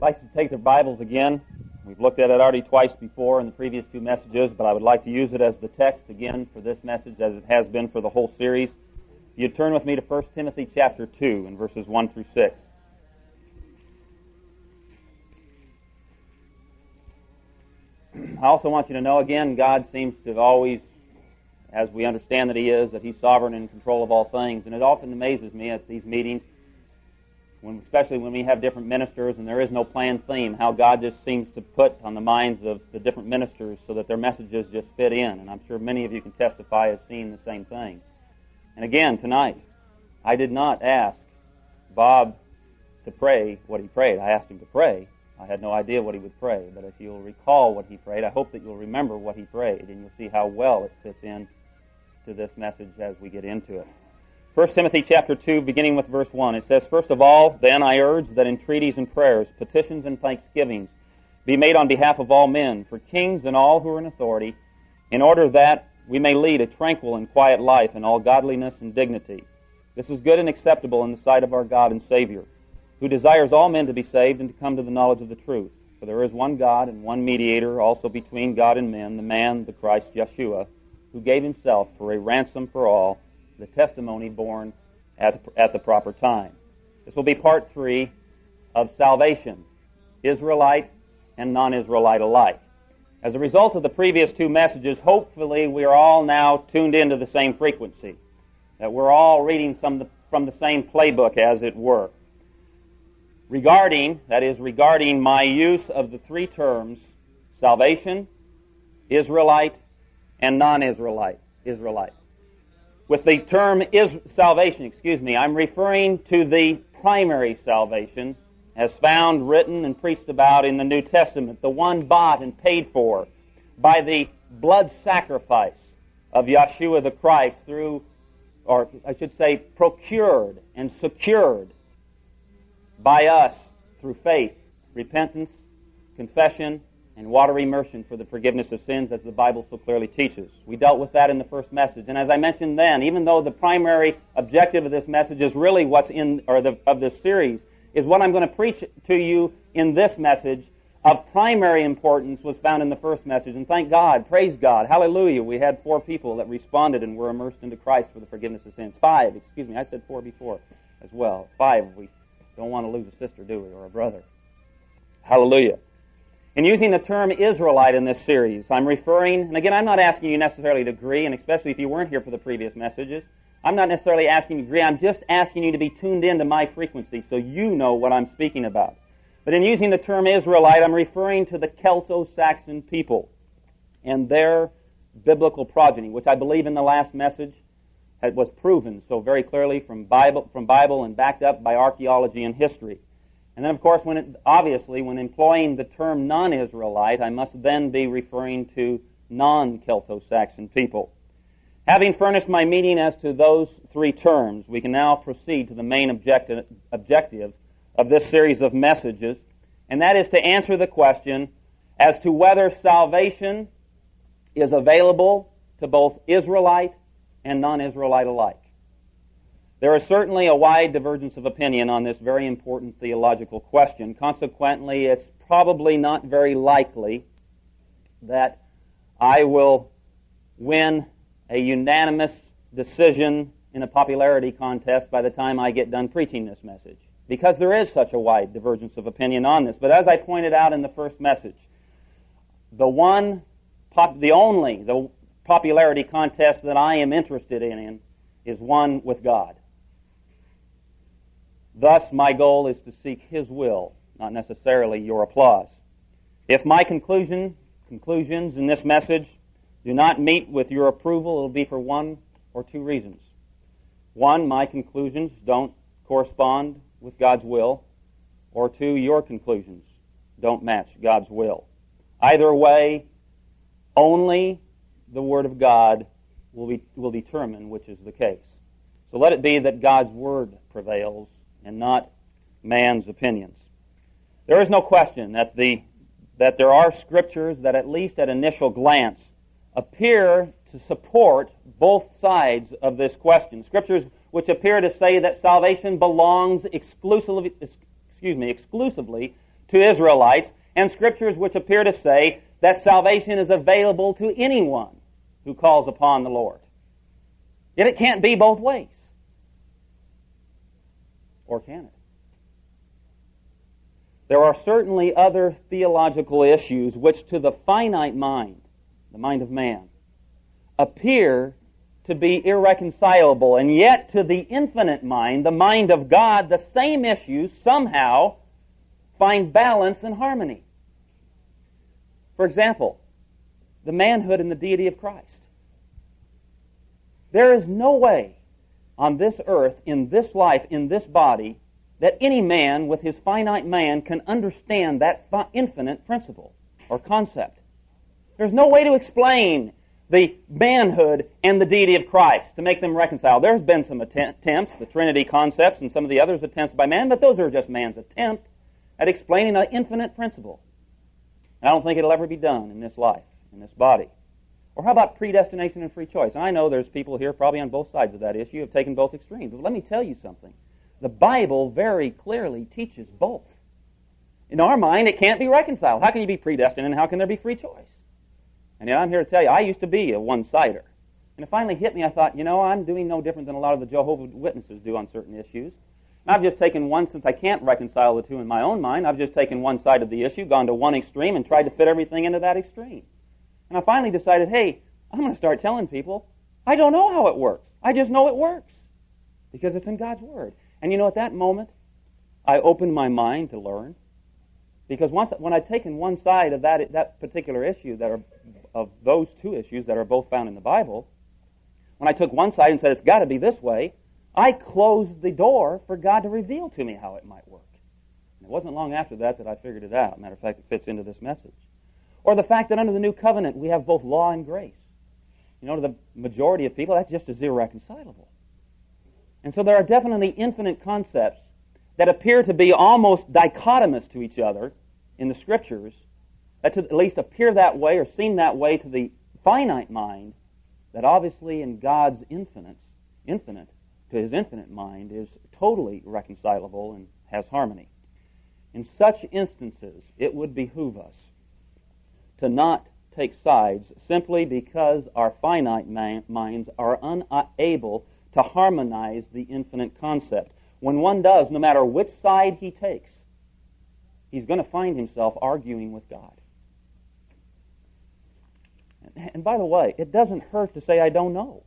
I'd like to take their Bibles again. We've looked at it already twice before in the previous two messages, but I would like to use it as the text again for this message as it has been for the whole series. You'd turn with me to 1 Timothy chapter 2 and verses 1 through 6. I also want you to know again, God seems to always, as we understand that He is, that He's sovereign and in control of all things. And it often amazes me at these meetings, especially when we have different ministers and there is no planned theme, how God just seems to put on the minds of the different ministers so that their messages just fit in. And I'm sure many of you can testify as seeing the same thing. And again, tonight, I did not ask Bob to pray what he prayed. I asked him to pray. I had no idea what he would pray. But if you'll recall what he prayed, I hope that you'll remember what he prayed, and you'll see how well it fits in to this message as we get into it. 1 Timothy chapter 2, beginning with verse 1, it says, "First of all, then I urge that entreaties and prayers, petitions and thanksgivings be made on behalf of all men, for kings and all who are in authority, in order that we may lead a tranquil and quiet life in all godliness and dignity. This is good and acceptable in the sight of our God and Savior, who desires all men to be saved and to come to the knowledge of the truth. For there is one God and one mediator also between God and men, the man, the Christ Yeshua, who gave Himself for a ransom for all, the testimony born at the proper time." This will be part 3 of salvation, Israelite and non-Israelite alike. As a result of the previous two messages, hopefully we are all now tuned into the same frequency, that we're all reading from the same playbook, as it were. Regarding my use of the three terms, salvation, Israelite, and non-Israelite, Israelite. With the term salvation, I'm referring to the primary salvation as found, written, and preached about in the New Testament, the one bought and paid for by the blood sacrifice of Yeshua the Christ procured and secured by us through faith, repentance, confession, and water immersion for the forgiveness of sins, as the Bible so clearly teaches. We dealt with that in the first message. And as I mentioned then, even though the primary objective of this message is really of this series, is what I'm going to preach to you in this message of primary importance was found in the first message. And thank God, praise God, hallelujah, we had 4 people that responded and were immersed into Christ for the forgiveness of sins. 5, I said 4 before as well. 5, we don't want to lose a sister, do we, or a brother. Hallelujah. In using the term Israelite in this series, I'm referring, and again, I'm not asking you necessarily to agree, and especially if you weren't here for the previous messages, I'm not necessarily asking you to agree, I'm just asking you to be tuned into my frequency so you know what I'm speaking about. But in using the term Israelite, I'm referring to the Celto-Saxon people and their biblical progeny, which I believe in the last message was proven so very clearly from Bible and backed up by archaeology and history. And then, of course, when employing the term non-Israelite, I must then be referring to non-Celto-Saxon people. Having furnished my meaning as to those 3 terms, we can now proceed to the main objective of this series of messages, and that is to answer the question as to whether salvation is available to both Israelite and non-Israelite alike. There is certainly a wide divergence of opinion on this very important theological question. Consequently, it's probably not very likely that I will win a unanimous decision in a popularity contest by the time I get done preaching this message, because there is such a wide divergence of opinion on this. But as I pointed out in the first message, the popularity contest that I am interested in is one with God. Thus, my goal is to seek His will, not necessarily your applause. If my conclusions in this message do not meet with your approval, it will be for 1 or 2 reasons. 1, my conclusions don't correspond with God's will, or 2, your conclusions don't match God's will. Either way, only the Word of God will determine which is the case. So let it be that God's Word prevails and not man's opinions. There is no question that there are scriptures that, at least at initial glance, appear to support both sides of this question. Scriptures which appear to say that salvation belongs exclusively to Israelites, and scriptures which appear to say that salvation is available to anyone who calls upon the Lord. Yet it can't be both ways. Or can it? There are certainly other theological issues which to the finite mind, the mind of man, appear to be irreconcilable, and yet to the infinite mind, the mind of God, the same issues somehow find balance and harmony. For example, the manhood and the deity of Christ. There is no way on this earth, in this life, in this body, that any man with his finite man can understand that infinite principle or concept. There's no way to explain the manhood and the deity of Christ to make them reconcile. There's been some attempts, the Trinity concepts and some of the others attempts by man, but those are just man's attempt at explaining an infinite principle. And I don't think it'll ever be done in this life, in this body. Or how about predestination and free choice? And I know there's people here probably on both sides of that issue who have taken both extremes. But let me tell you something. The Bible very clearly teaches both. In our mind, it can't be reconciled. How can you be predestined and how can there be free choice? And yet I'm here to tell you, I used to be a one-sider. And it finally hit me, I thought, I'm doing no different than a lot of the Jehovah's Witnesses do on certain issues. And I've just taken one, since I can't reconcile the two in my own mind, I've just taken one side of the issue, gone to one extreme, and tried to fit everything into that extreme. And I finally decided, hey, I'm going to start telling people, I don't know how it works. I just know it works. Because it's in God's Word. And at that moment, I opened my mind to learn. Because when I'd taken one side of that particular issue, of those two issues that are both found in the Bible, when I took one side and said, it's got to be this way, I closed the door for God to reveal to me how it might work. And it wasn't long after that I figured it out. Matter of fact, it fits into this message. Or the fact that under the new covenant, we have both law and grace. To the majority of people, that's just as irreconcilable. And so there are definitely infinite concepts that appear to be almost dichotomous to each other in the Scriptures, that at least appear that way or seem that way to the finite mind, that obviously in God's infinite, to His infinite mind, is totally reconcilable and has harmony. In such instances, it would behoove us to not take sides simply because our finite minds are unable to harmonize the infinite concept. When one does, no matter which side he takes, he's going to find himself arguing with God. And by the way, it doesn't hurt to say, I don't know.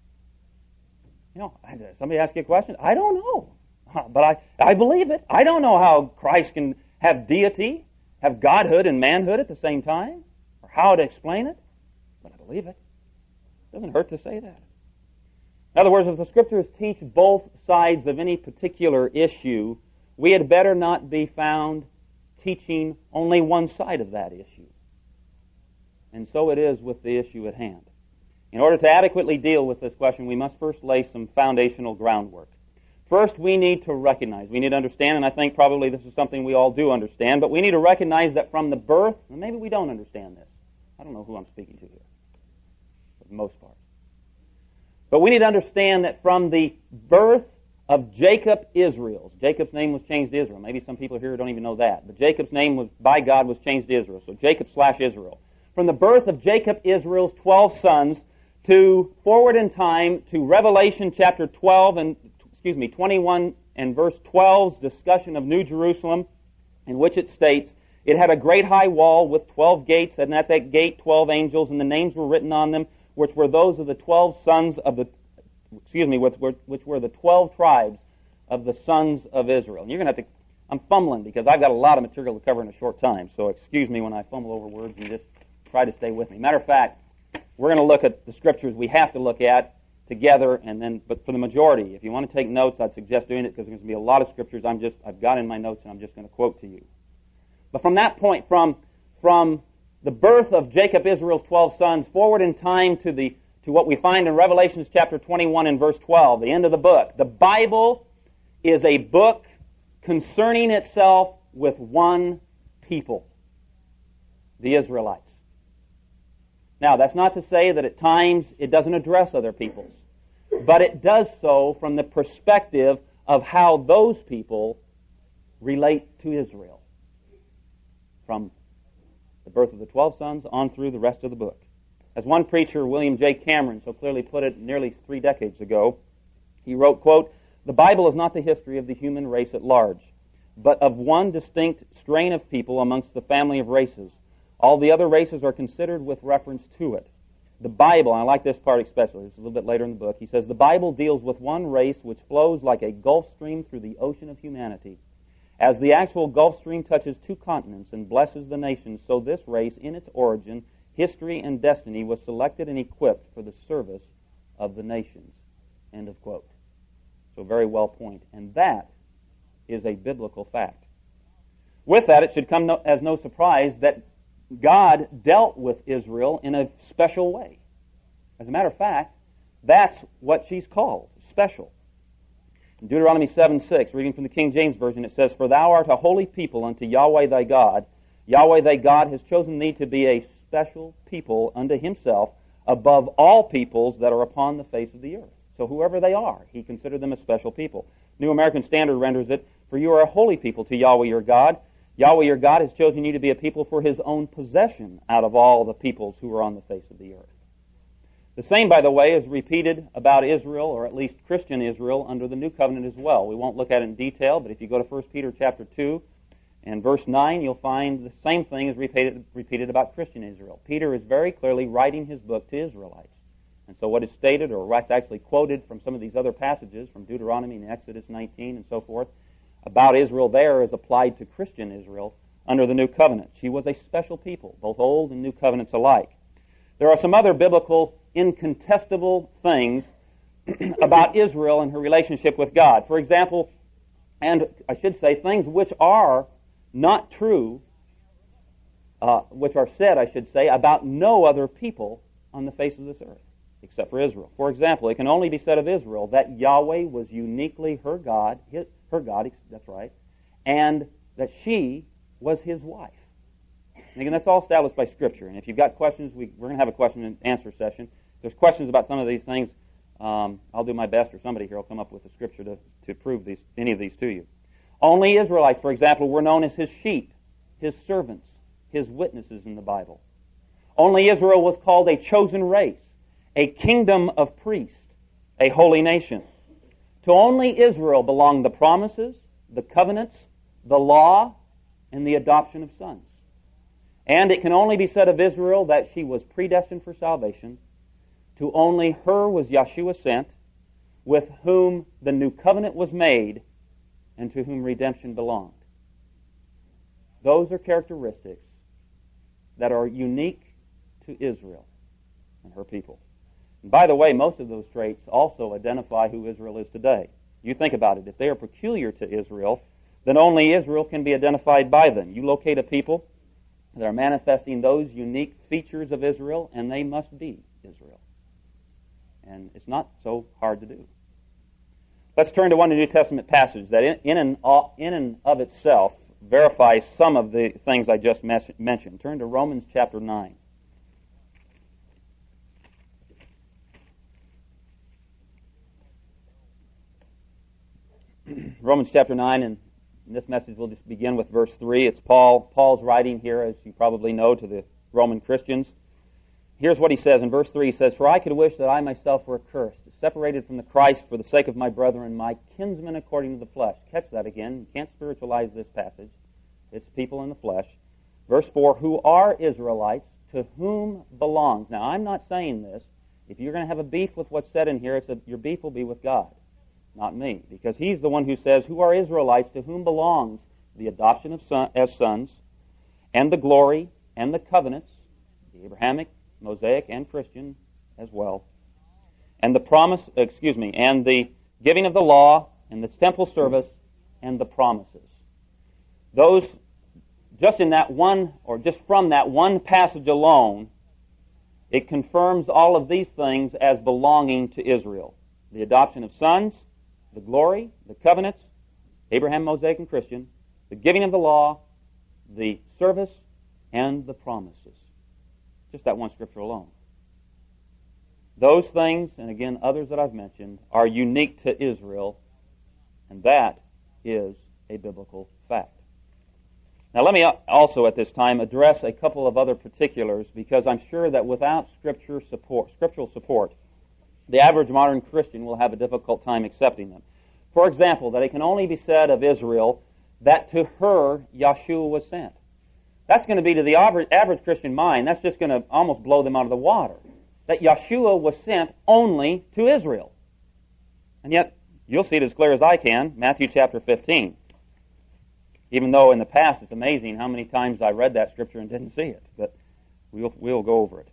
Somebody asks you a question, I don't know. But I believe it. I don't know how Christ can have deity, have godhood and manhood at the same time, or how to explain it, but I believe it. It doesn't hurt to say that. In other words, if the Scriptures teach both sides of any particular issue, we had better not be found teaching only one side of that issue. And so it is with the issue at hand. In order to adequately deal with this question, we must first lay some foundational groundwork. First, we need to recognize, we need to understand, and I think probably this is something we all do understand, but we need to recognize that from the birth, and maybe we don't understand this. I don't know who I'm speaking to here, for the most part. But we need to understand that from the birth of Jacob Israel, Jacob's name was changed to Israel. Maybe some people here don't even know that. But Jacob's name was, by God, was changed to Israel. So Jacob/Israel. From the birth of Jacob Israel's 12 sons to forward in time to Revelation chapter 21 and verse 12's discussion of New Jerusalem, in which it states, it had a great high wall with 12 gates, and at that gate 12 angels, and the names were written on them, which were those of the 12 sons of the, which were the 12 tribes of the sons of Israel. And you're going to have to, I'm fumbling because I've got a lot of material to cover in a short time, so excuse me when I fumble over words and just try to stay with me. Matter of fact, we're going to look at the Scriptures we have to look at together, and then, but for the majority, if you want to take notes, I'd suggest doing it because there's going to be a lot of Scriptures I've got in my notes and I'm just going to quote to you. But from that point, from the birth of Jacob Israel's 12 sons forward in time to what we find in Revelation chapter 21 and verse 12, the end of the book. The Bible is a book concerning itself with one people, the Israelites. Now, that's not to say that at times it doesn't address other peoples, but it does so from the perspective of how those people relate to Israel. from the birth of the 12 sons on through the rest of the book. As one preacher, William J. Cameron, so clearly put it nearly 3 decades ago, he wrote, quote, "The Bible is not the history of the human race at large, but of one distinct strain of people amongst the family of races. All the other races are considered with reference to it. The Bible," and I like this part especially, this is a little bit later in the book, he says, "The Bible deals with one race which flows like a Gulf Stream through the ocean of humanity. As the actual Gulf Stream touches 2 continents and blesses the nations, so this race, in its origin, history, and destiny, was selected and equipped for the service of the nations." End of quote. So very well point. And that is a biblical fact. With that, it should come as no surprise that God dealt with Israel in a special way. As a matter of fact, that's what she's called, special. In Deuteronomy 7:6, reading from the King James Version, it says, "For thou art a holy people unto Yahweh thy God. Yahweh thy God has chosen thee to be a special people unto himself above all peoples that are upon the face of the earth." So whoever they are, he considered them a special people. New American Standard renders it, "For you are a holy people to Yahweh your God. Yahweh your God has chosen you to be a people for his own possession out of all the peoples who are on the face of the earth." The same, by the way, is repeated about Israel, or at least Christian Israel, under the New Covenant as well. We won't look at it in detail, but if you go to 1 Peter chapter 2 and verse 9, you'll find the same thing is repeated about Christian Israel. Peter is very clearly writing his book to Israelites. And so what is stated, or what's actually quoted from some of these other passages, from Deuteronomy and Exodus 19 and so forth, about Israel there is applied to Christian Israel under the New Covenant. She was a special people, both Old and New Covenants alike. There are some other biblical, incontestable things about Israel and her relationship with God. For example, and I should say, things which are not true, which are said, I should say, about no other people on the face of this earth, except for Israel. For example, it can only be said of Israel that Yahweh was uniquely her God, that's right, and that she was his wife. And again, that's all established by Scripture. And if you've got questions, we're going to have a question and answer session. If there's questions about some of these things, I'll do my best, or somebody here will come up with a Scripture to prove any of these to you. Only Israelites, for example, were known as his sheep, his servants, his witnesses in the Bible. Only Israel was called a chosen race, a kingdom of priests, a holy nation. To only Israel belong the promises, the covenants, the law, and the adoption of sons. And it can only be said of Israel that she was predestined for salvation. To only her was Yeshua sent, with whom the new covenant was made, and to whom redemption belonged. Those are characteristics that are unique to Israel and her people. And by the way, most of those traits also identify who Israel is today. You think about it. If they are peculiar to Israel, then only Israel can be identified by them. You locate a people that are manifesting those unique features of Israel, and they must be Israel. And it's not so hard to do. Let's turn to one New Testament passage that in and of itself verifies some of the things I just mentioned. Turn to Romans chapter 9. Romans chapter 9, and in this message we'll just begin with verse 3. It's Paul's writing here, as you probably know, to the Roman Christians. Here's what he says in verse 3. He says, "For I could wish that I myself were accursed, separated from the Christ for the sake of my brethren, my kinsmen according to the flesh." Catch that again. You can't spiritualize this passage. It's people in the flesh. Verse 4, "Who are Israelites, to whom belongs." Now, I'm not saying this. If you're going to have a beef with what's said in here, your beef will be with God, not me. Because he's the one who says, "Who are Israelites, to whom belongs the adoption as sons, and the glory, and the covenants," the Abrahamic, Mosaic, and Christian as well, "and the promise, and the giving of the law, and the temple service, and the promises." Those, just in that one, or just from that one passage alone, it confirms all of these things as belonging to Israel. The adoption of sons, the glory, the covenants, Abraham, Mosaic, and Christian, the giving of the law, the service, and the promises. Just that one scripture alone. Those things, and again others that I've mentioned, are unique to Israel, and that is a biblical fact. Now let me also at this time address a couple of other particulars, because I'm sure that without scriptural support, the average modern Christian will have a difficult time accepting them. For example, that it can only be said of Israel that to her Yeshua was sent. That's going to be, to the average Christian mind, that's just going to almost blow them out of the water. That Yeshua was sent only to Israel. And yet, you'll see it as clear as I can, Matthew chapter 15. Even though in the past it's amazing how many times I read that scripture and didn't see it. But we'll go over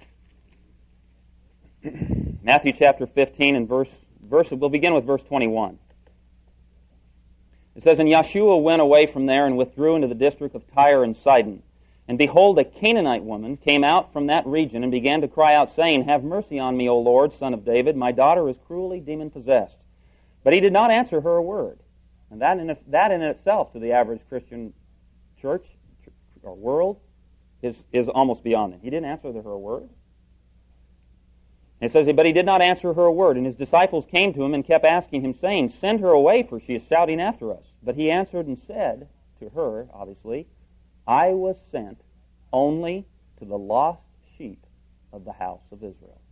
it. Matthew chapter 15 and we'll begin with verse 21. It says, And Yeshua went away from there and withdrew into the district of Tyre and Sidon. And behold, a Canaanite woman came out from that region and began to cry out, saying, Have mercy on me, O Lord, Son of David. My daughter is cruelly demon-possessed. But he did not answer her a word. And that in itself, to the average Christian church or world, is almost beyond it. He didn't answer her a word. It says, But he did not answer her a word. And his disciples came to him and kept asking him, saying, Send her away, for she is shouting after us. But he answered and said to her, obviously, I was sent only to the lost sheep of the house of Israel.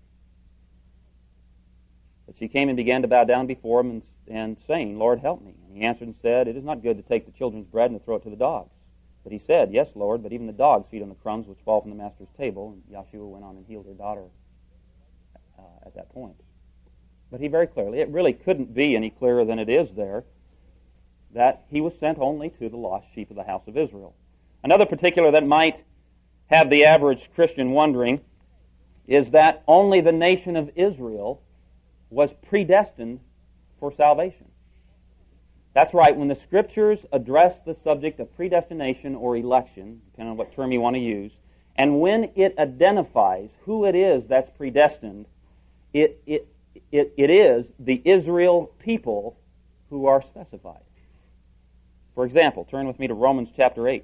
But she came and began to bow down before him and saying, Lord, help me. And he answered and said, It is not good to take the children's bread and to throw it to the dogs. But he said, Yes, Lord, but even the dogs feed on the crumbs which fall from the master's table. And Yeshua went on and healed her daughter at that point. But he very clearly, it really couldn't be any clearer than it is there, that he was sent only to the lost sheep of the house of Israel. Another particular that might have the average Christian wondering is that only the nation of Israel was predestined for salvation. That's right, when the Scriptures address the subject of predestination or election, depending on what term you want to use, and when it identifies who it is that's predestined, it is the Israel people who are specified. For example, turn with me to Romans chapter 8.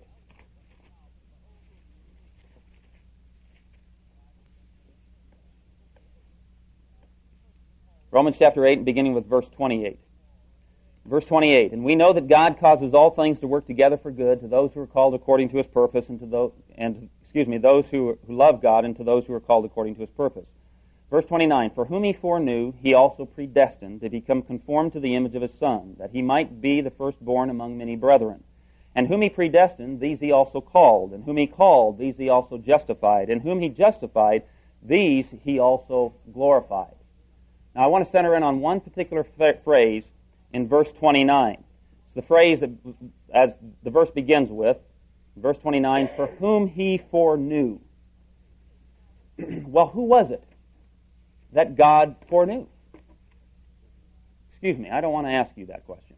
Romans chapter 8, beginning with verse 28. Verse 28, And we know that God causes all things to work together for good to those who are called according to His purpose, and to those who love God, and to those who are called according to His purpose. Verse 29, For whom He foreknew, He also predestined to become conformed to the image of His Son, that He might be the firstborn among many brethren. And whom He predestined, these He also called. And whom He called, these He also justified. And whom He justified, these He also glorified. Now I want to center in on one particular phrase in verse 29. It's the phrase that, as the verse begins with, verse 29, For whom He foreknew. Well, who was it that God foreknew? Excuse me, I don't want to ask you that question.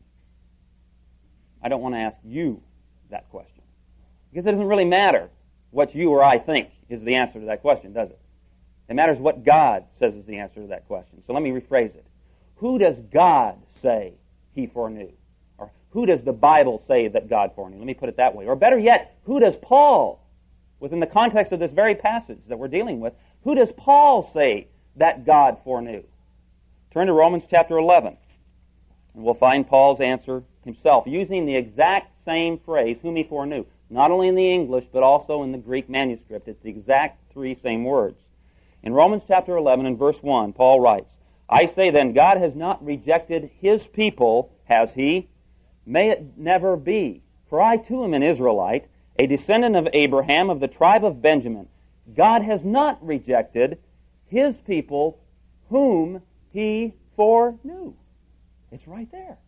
I don't want to ask you that question. Because it doesn't really matter what you or I think is the answer to that question, does it? It matters what God says is the answer to that question. So let me rephrase it. Who does God say He foreknew? Or who does the Bible say that God foreknew? Let me put it that way. Or better yet, who does Paul, within the context of this very passage that we're dealing with, who does Paul say that God foreknew? Turn to Romans chapter 11, and we'll find Paul's answer himself, using the exact same phrase, whom he foreknew. Not only in the English, but also in the Greek manuscript. It's the exact same words. In Romans chapter 11 and verse 1, Paul writes, I say then, God has not rejected His people, has He? May it never be. For I too am an Israelite, a descendant of Abraham of the tribe of Benjamin. God has not rejected His people whom He foreknew. It's right there.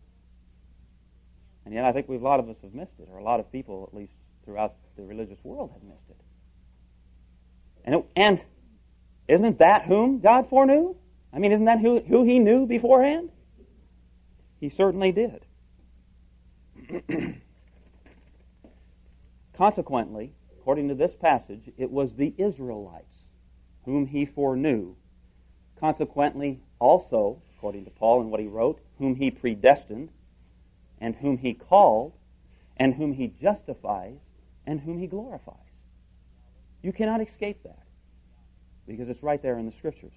And yet I think a lot of us have missed it, or a lot of people, at least throughout the religious world, have missed it. And isn't that whom God foreknew? I mean, isn't that who He knew beforehand? He certainly did. Consequently, according to this passage, it was the Israelites whom He foreknew. Consequently, also, according to Paul and what he wrote, whom He predestined, and whom He called, and whom He justifies, and whom He glorifies. You cannot escape that, because it's right there in the Scriptures.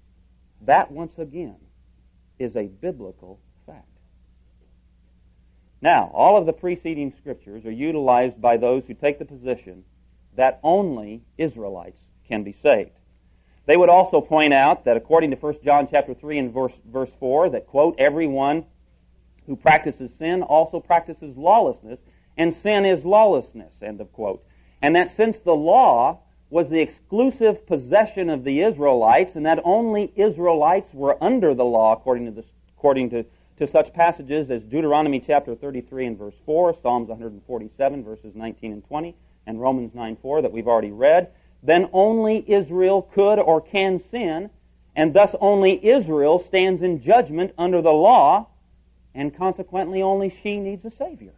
That, once again, is a biblical fact. Now, all of the preceding scriptures are utilized by those who take the position that only Israelites can be saved. They would also point out that according to 1 John chapter 3 and verse 4, that, quote, everyone who practices sin also practices lawlessness, and sin is lawlessness, end of quote. And that since the law was the exclusive possession of the Israelites, and that only Israelites were under the law according to such passages as Deuteronomy chapter 33 and verse 4, Psalms 147 verses 19 and 20, and Romans 9:4 that we've already read, then only Israel could or can sin, and thus only Israel stands in judgment under the law, and consequently only she needs a Savior.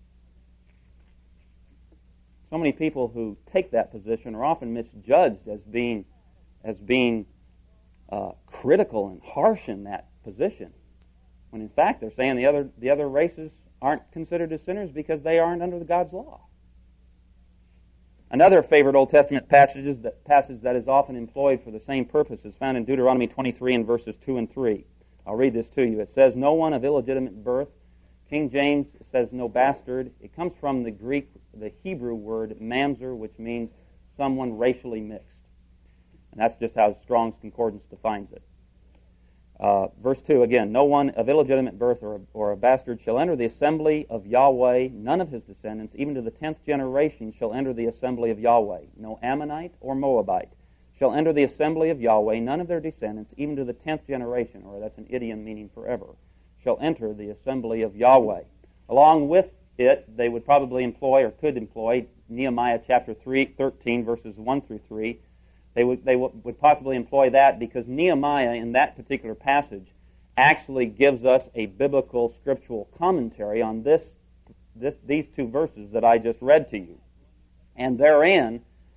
So many people who take that position are often misjudged as being critical and harsh in that position, when in fact they're saying the other races aren't considered as sinners because they aren't under God's law. Another favorite Old Testament passage that is often employed for the same purpose is found in Deuteronomy 23 and verses 2 and 3. I'll read this to you. It says, no one of illegitimate birth. King James says no bastard. It comes from the Hebrew word mamzer, which means someone racially mixed. And that's just how Strong's Concordance defines it. Verse 2 again, no one of illegitimate birth or a bastard shall enter the assembly of Yahweh. None of his descendants, even to the 10th generation, shall enter the assembly of Yahweh. No Ammonite or Moabite shall enter the assembly of Yahweh. None of their descendants, even to the 10th generation, or that's an idiom meaning forever, shall enter the assembly of Yahweh. Along with it, they would probably employ or could employ Nehemiah chapter 13 verses 1 through 3. They would possibly employ that because Nehemiah in that particular passage actually gives us a biblical scriptural commentary on these two verses that I just read to you. And therein,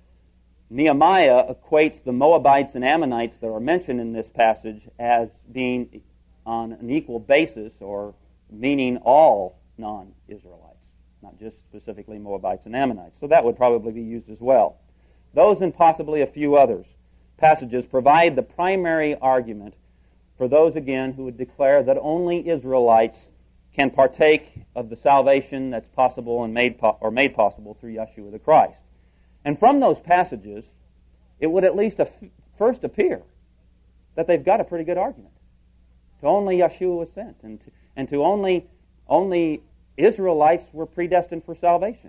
Nehemiah equates the Moabites and Ammonites that are mentioned in this passage as being on an equal basis, or meaning all non-Israelites, not just specifically Moabites and Ammonites. So that would probably be used as well. Those and possibly a few others passages provide the primary argument for those, again, who would declare that only Israelites can partake of the salvation that's possible and made possible through Yeshua the Christ. And from those passages, it would at least first appear that they've got a pretty good argument. To only Yeshua was sent, and to only Israelites were predestined for salvation.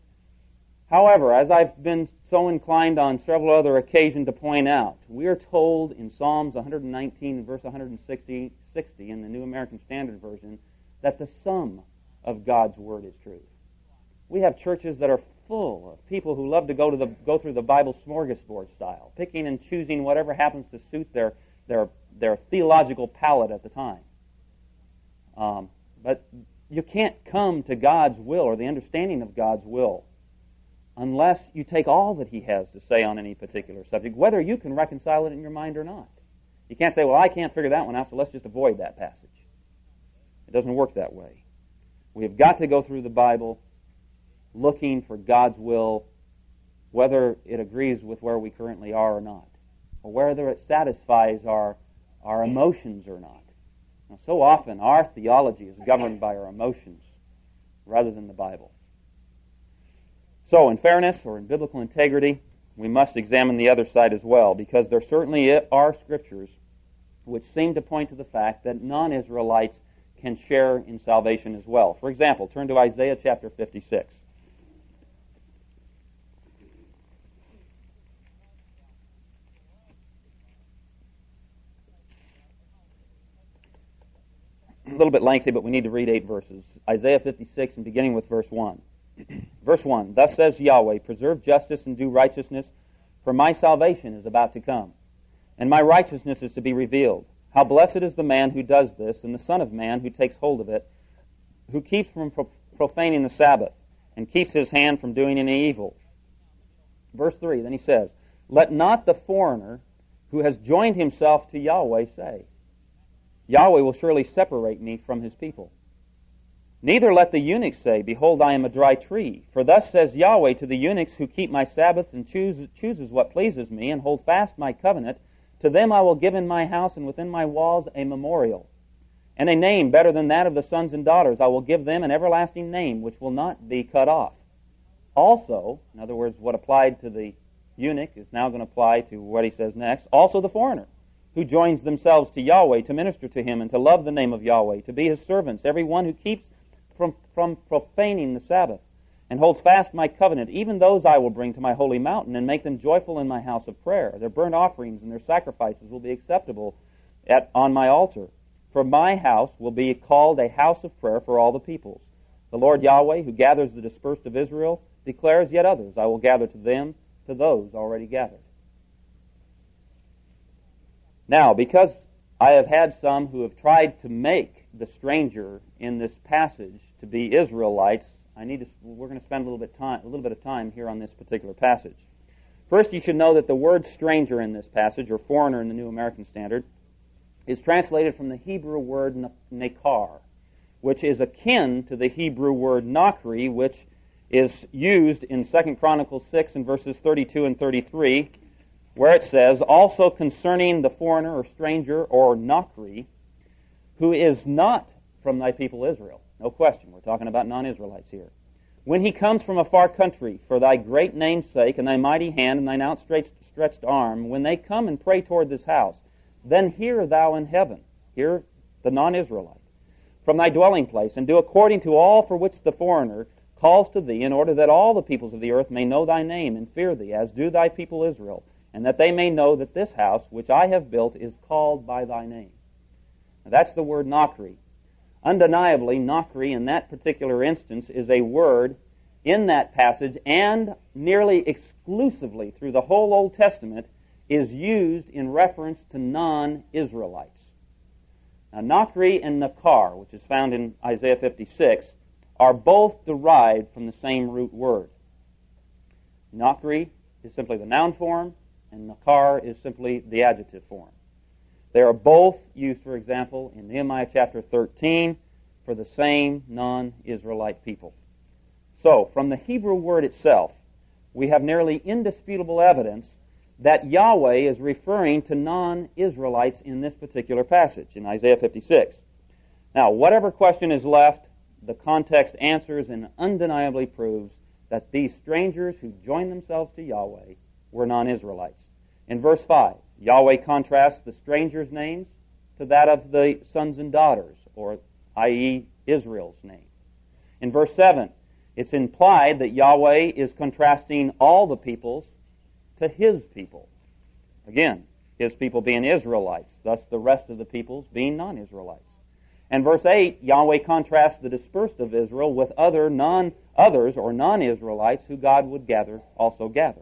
However, as I've been so inclined on several other occasions to point out, we are told in Psalms 119 verse 160 in the New American Standard Version that the sum of God's Word is truth. We have churches that are full of people who love to go through the Bible smorgasbord style, picking and choosing whatever happens to suit their theological palate at the time. But you can't come to God's will or the understanding of God's will unless you take all that He has to say on any particular subject, whether you can reconcile it in your mind or not. You can't say, well, I can't figure that one out, so let's just avoid that passage. It doesn't work that way. We have got to go through the Bible looking for God's will, whether it agrees with where we currently are or not, or whether it satisfies our emotions or not. Now, so often our theology is governed by our emotions rather than the Bible. So, in fairness or in biblical integrity, we must examine the other side as well, because there certainly are scriptures which seem to point to the fact that non-Israelites can share in salvation as well. For example, turn to Isaiah chapter 56. A little bit lengthy, but we need to read 8 verses. Isaiah 56, and beginning with verse 1. Verse 1, thus says Yahweh, preserve justice and do righteousness, for my salvation is about to come, and my righteousness is to be revealed. How blessed is the man who does this, and the Son of Man who takes hold of it, who keeps from profaning the Sabbath, and keeps his hand from doing any evil. Verse 3, then he says, let not the foreigner who has joined himself to Yahweh say, Yahweh will surely separate me from his people. Neither let the eunuch say, behold, I am a dry tree. For thus says Yahweh to the eunuchs who keep my Sabbath and chooses what pleases me, and hold fast my covenant, to them I will give in my house and within my walls a memorial. And a name better than that of the sons and daughters. I will give them an everlasting name which will not be cut off. Also, in other words, what applied to the eunuch is now going to apply to what he says next. Also the foreigner, who joins themselves to Yahweh to minister to him and to love the name of Yahweh, to be his servants, every one who keeps from profaning the Sabbath, and holds fast my covenant, even those I will bring to my holy mountain, and make them joyful in my house of prayer. Their burnt offerings and their sacrifices will be acceptable on my altar. For my house will be called a house of prayer for all the peoples. The Lord Yahweh, who gathers the dispersed of Israel, declares, yet others I will gather to them, to those already gathered. Now, because I have had some who have tried to make the stranger in this passage to be Israelites, we're going to spend a little bit of time here on this particular passage. First, you should know that the word stranger in this passage, or foreigner in the New American Standard, is translated from the Hebrew word nakar, which is akin to the Hebrew word nakri, which is used in 2 Chronicles 6 and verses 32 and 33, where it says, also concerning the foreigner or stranger or nakri, who is not from thy people Israel. No question, we're talking about non-Israelites here. When he comes from a far country, for thy great name's sake, and thy mighty hand, and thine outstretched arm, when they come and pray toward this house, then hear thou in heaven, hear the non-Israelite, from thy dwelling place, and do according to all for which the foreigner calls to thee, in order that all the peoples of the earth may know thy name and fear thee, as do thy people Israel, and that they may know that this house which I have built is called by thy name. Now, that's the word nakri. Undeniably, nakri in that particular instance is a word in that passage, and nearly exclusively through the whole Old Testament is used in reference to non-Israelites. Now, nakri and nakar, which is found in Isaiah 56, are both derived from the same root word. Nakri is simply the noun form, and nakar is simply the adjective form. They are both used, for example, in Nehemiah chapter 13 for the same non-Israelite people. So, from the Hebrew word itself, we have nearly indisputable evidence that Yahweh is referring to non-Israelites in this particular passage, in Isaiah 56. Now, whatever question is left, the context answers and undeniably proves that these strangers who joined themselves to Yahweh were non-Israelites. In verse 5, Yahweh contrasts the strangers' names to that of the sons and daughters, or i.e. Israel's name. In verse 7, it's implied that Yahweh is contrasting all the peoples to his people. Again, his people being Israelites, thus the rest of the peoples being non-Israelites. And verse 8, Yahweh contrasts the dispersed of Israel with others or non-Israelites who God would also gather.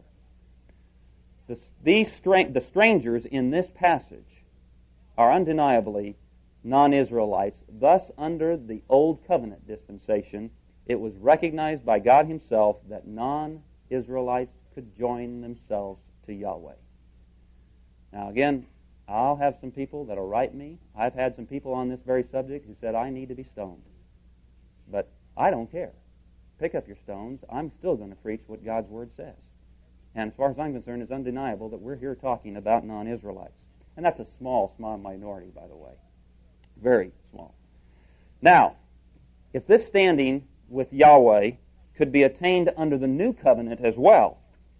The strangers in this passage are undeniably non-Israelites. Thus, under the Old Covenant dispensation, it was recognized by God himself that non-Israelites could join themselves to Yahweh. Now again, I'll have some people that'll write me. I've had some people on this very subject who said, I need to be stoned. But I don't care. Pick up your stones. I'm still going to preach what God's Word says. And as far as I'm concerned, it's undeniable that we're here talking about non-Israelites. And that's a small minority, by the way. Very small. Now, if this standing with Yahweh could be attained under the new covenant as well,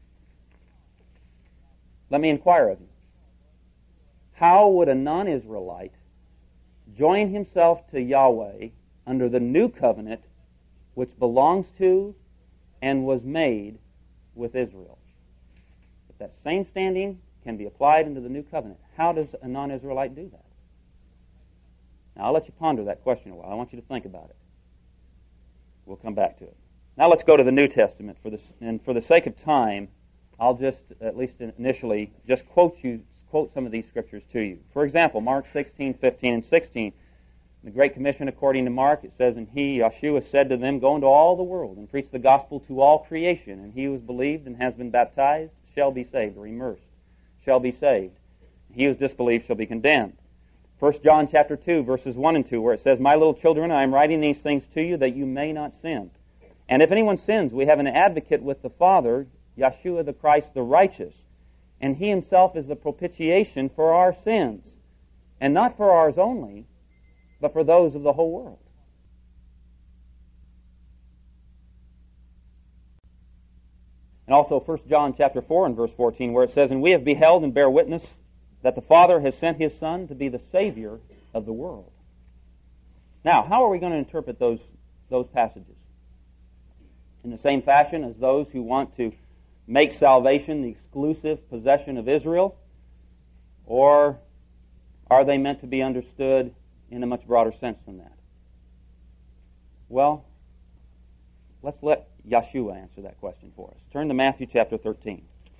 let me inquire of you. How would a non-Israelite join himself to Yahweh under the new covenant which belongs to and was made with Israel? If that same standing can be applied into the new covenant, how does a non-Israelite do that? Now, I'll let you ponder that question a while. I want you to think about it. We'll come back to it. Now let's go to the New Testament. And for the sake of time, I'll just, at least initially, just quote some of these scriptures to you. For example, Mark 16, 15, and 16. The Great Commission, according to Mark, it says, And he, Yeshua, said to them, Go into all the world and preach the gospel to all creation, and he who has believed and has been baptized shall be saved, or immersed, shall be saved. He who has disbelieved shall be condemned. 1 John chapter 2, verses 1 and 2, where it says, My little children, I am writing these things to you that you may not sin. And if anyone sins, we have an advocate with the Father, Yeshua the Christ the righteous. And he himself is the propitiation for our sins. And not for ours only, but for those of the whole world. And also 1 John chapter 4 and verse 14, where it says, "And we have beheld and bear witness that the Father has sent His Son to be the Savior of the world." Now, how are we going to interpret those passages? In the same fashion as those who want to make salvation the exclusive possession of Israel? Or are they meant to be understood in a much broader sense than that? Well, let's let Yeshua answer that question for us. Turn to Matthew chapter 13.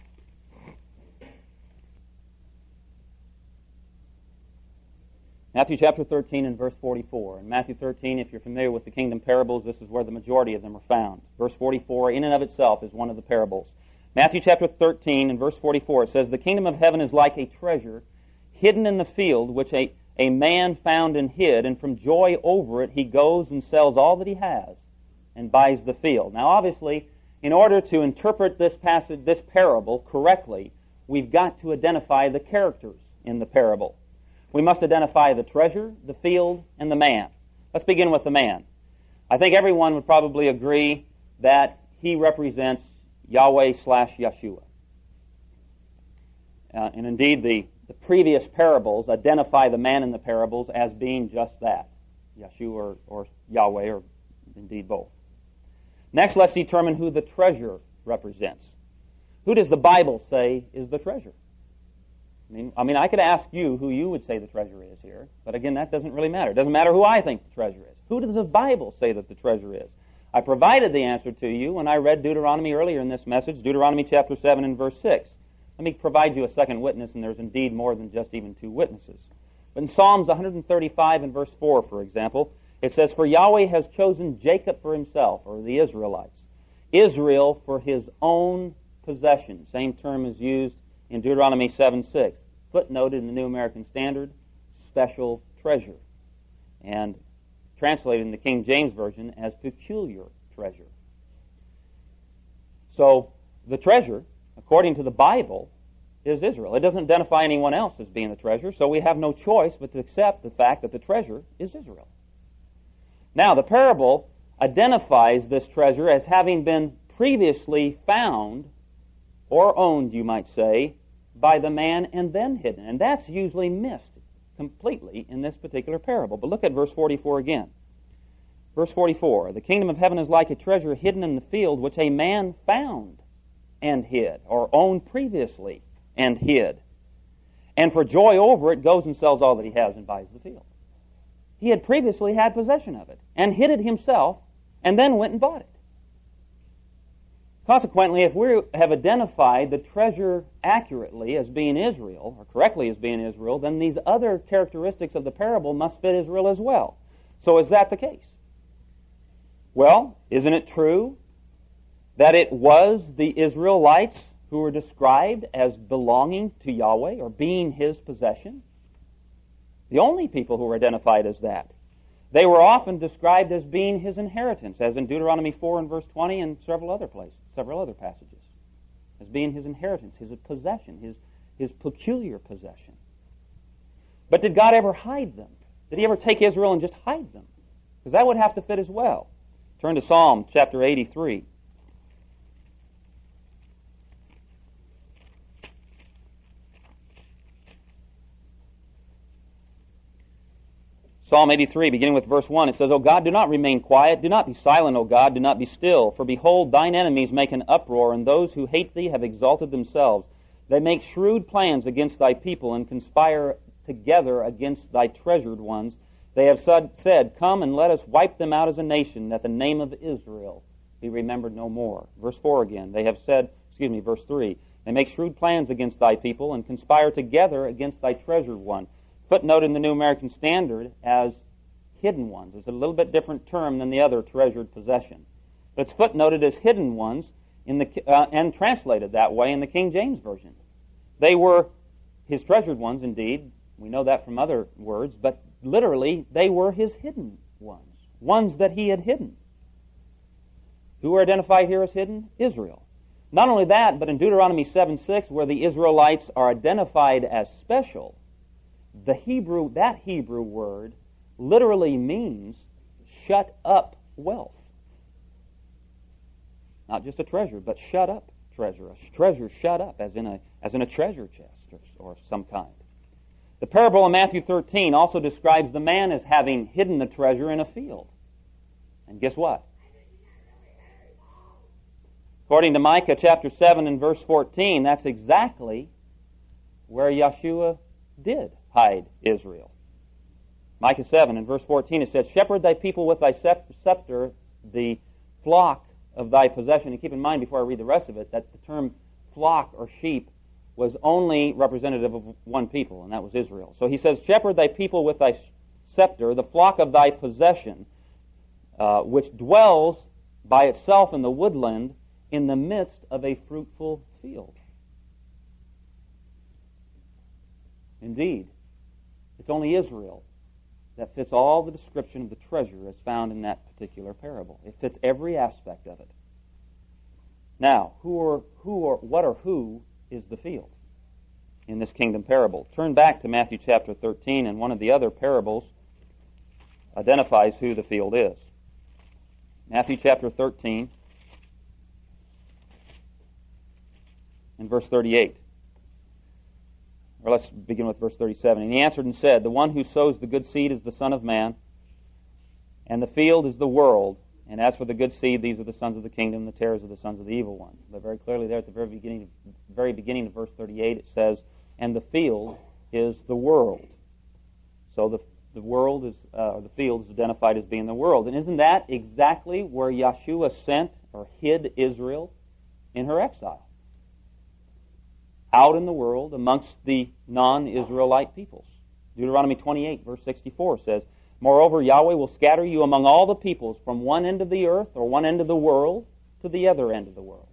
Matthew chapter 13 and verse 44. In Matthew 13, if you're familiar with the kingdom parables, this is where the majority of them are found. Verse 44, in and of itself, is one of the parables. Matthew chapter 13 and verse 44, it says, "The kingdom of heaven is like a treasure hidden in the field, which a man found and hid, and from joy over it he goes and sells all that he has and buys the field." Now, obviously, in order to interpret this passage, this parable correctly, we've got to identify the characters in the parable. We must identify the treasure, the field, and the man. Let's begin with the man. I think everyone would probably agree that he represents Yahweh/Yeshua. And indeed, the previous parables identify the man in the parables as being just that, Yeshua or Yahweh, or indeed both. Next, let's determine who the treasure represents. Who does the Bible say is the treasure? I mean, I could ask you who you would say the treasure is here, but again, that doesn't really matter. It doesn't matter who I think the treasure is. Who does the Bible say that the treasure is? I provided the answer to you when I read Deuteronomy earlier in this message, Deuteronomy chapter 7 and verse 6. Let me provide you a second witness, and there's indeed more than just even two witnesses. But in Psalms 135 and verse 4, for example, it says, "For Yahweh has chosen Jacob for himself," or the Israelites, "Israel for his own possession." Same term is used in Deuteronomy 7:6. Footnoted in the New American Standard, special treasure. And translated in the King James Version as peculiar treasure. So, the treasure, according to the Bible, is Israel. It doesn't identify anyone else as being the treasure, so we have no choice but to accept the fact that the treasure is Israel. Now, the parable identifies this treasure as having been previously found, or owned, you might say, by the man and then hidden. And that's usually missed completely in this particular parable. But look at verse 44 again. Verse 44, "The kingdom of heaven is like a treasure hidden in the field, which a man found and hid," or owned previously and hid. "And for joy over it goes and sells all that he has and buys the field." He had previously had possession of it and hid it himself and then went and bought it. Consequently, if we have identified the treasure accurately as being Israel, or correctly as being Israel, then these other characteristics of the parable must fit Israel as well. So is that the case? Well, isn't it true that it was the Israelites who were described as belonging to Yahweh, or being His possession? The only people who were identified as that. They were often described as being His inheritance, as in Deuteronomy 4 and verse 20 and several other passages, as being His inheritance, His possession, His peculiar possession. But did God ever hide them? Did He ever take Israel and just hide them? Because that would have to fit as well. Turn to Psalm chapter 83. Psalm 83, beginning with verse 1, it says, "O God, do not remain quiet. Do not be silent, O God. Do not be still. For behold, thine enemies make an uproar, and those who hate thee have exalted themselves. They make shrewd plans against thy people and conspire together against thy treasured ones. They have said, Come and let us wipe them out as a nation, that the name of Israel be remembered no more." Verse 4 again. Verse 3. "They make shrewd plans against thy people and conspire together against thy treasured one." Footnoted in the New American Standard as hidden ones. It's a little bit different term than the other treasured possession. But it's footnoted as hidden ones and translated that way in the King James Version. They were His treasured ones, indeed. We know that from other words, but literally they were His hidden ones that He had hidden. Who are identified here as hidden? Israel. Not only that, but in Deuteronomy 7:6, where the Israelites are identified as special, that Hebrew word literally means shut up wealth. Not just a treasure, but shut up treasure. A treasure shut up, as in a treasure chest or some kind. The parable in Matthew 13 also describes the man as having hidden the treasure in a field. And guess what? According to Micah chapter 7 and verse 14, that's exactly where Yeshua did hide Israel. Micah 7 and verse 14, it says, "Shepherd thy people with thy scepter, the flock of thy possession." And keep in mind, before I read the rest of it, that the term flock or sheep was only representative of one people, and that was Israel. So he says, "Shepherd thy people with thy scepter, the flock of thy possession, which dwells by itself in the woodland, in the midst of a fruitful field." Indeed, it's only Israel that fits all the description of the treasure as found in that particular parable. It fits every aspect of it. Now, who is the field in this kingdom parable? Turn back to Matthew chapter 13, and one of the other parables identifies who the field is. Matthew chapter 13 and verse 38. Or let's begin with verse 37. "And he answered and said, The one who sows the good seed is the Son of Man, and the field is the world. And as for the good seed, these are the sons of the kingdom, the tares are the sons of the evil one." But very clearly there at the very beginning of verse 38, it says, "And the field is the world." So the world is, or the field is identified as being the world. And isn't that exactly where Yeshua sent or hid Israel in her exile? Out in the world amongst the non-Israelite peoples. Deuteronomy 28 verse 64 says, "Moreover, Yahweh will scatter you among all the peoples from one end of the earth or one end of the world to the other end of the world."